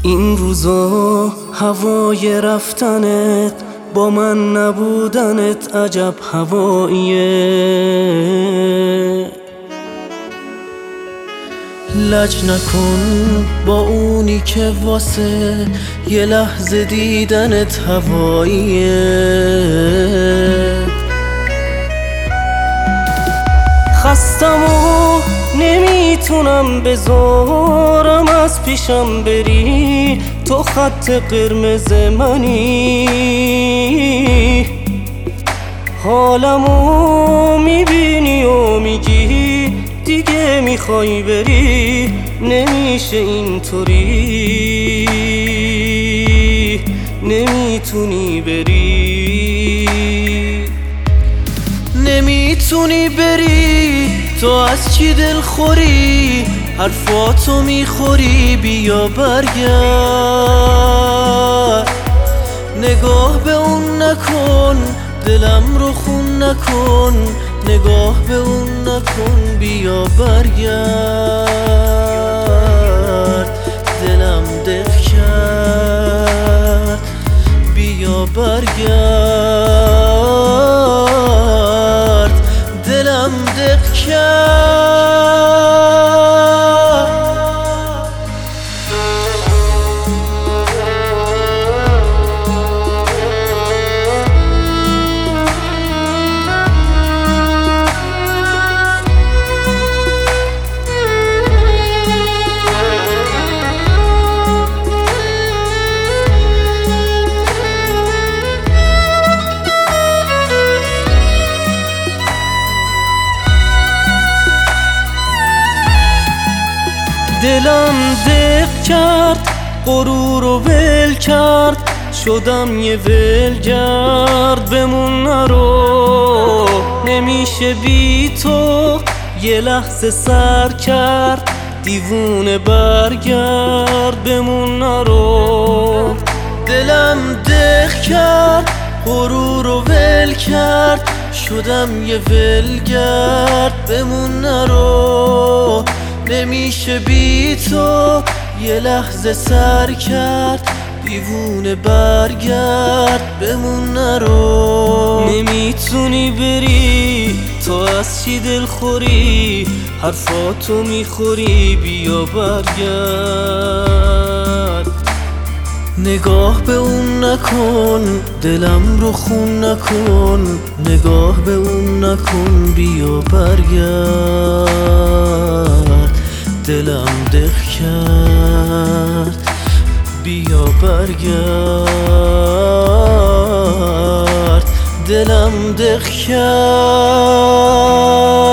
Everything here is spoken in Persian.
این روزا هوای رفتنت با من نبودنت عجب هواییه. لج نکن با اونی که واسه یه لحظه دیدنت هواییه. خستم و نمیتونم بذارم از پیشم بری، تو خط قرمز منی. حالمو میبینی و میگی دیگه میخوای بری، نمیشه اینطوری، نمیتونی بری، نمیتونی بری. تو از چی دلخوری؟ حرفاتو میخوری، بیا برگرد. نگاه به اون نکن، دلم رو خون نکن. نگاه به اون نکن، بیا برگرد. دلم دق کرد، بیا برگرد. دلم دق کرد. دلم دق کرد، غرور رو ول کرد، شدم یه ولگرد. بمون نرو، نمیشه بی تو یه لحظه سر کرد. دیوونه برگرد، بمون نرو. دلم دق کرد، غرور رو ول کرد، شدم یه ولگرد. بمون نرو، نمیشه بی تو یه لحظه سر کرد. دیوونه برگرد، بمون نرو. نمیتونی بری، تو از چی دلخوری؟ حرفاتو میخوری، بیا برگرد. نگاه به اون نکن، دلم رو خون نکن. نگاه به اون نکن، بیا برگرد. دلم دق کرد، بیا برگرد. دلم دق کرد.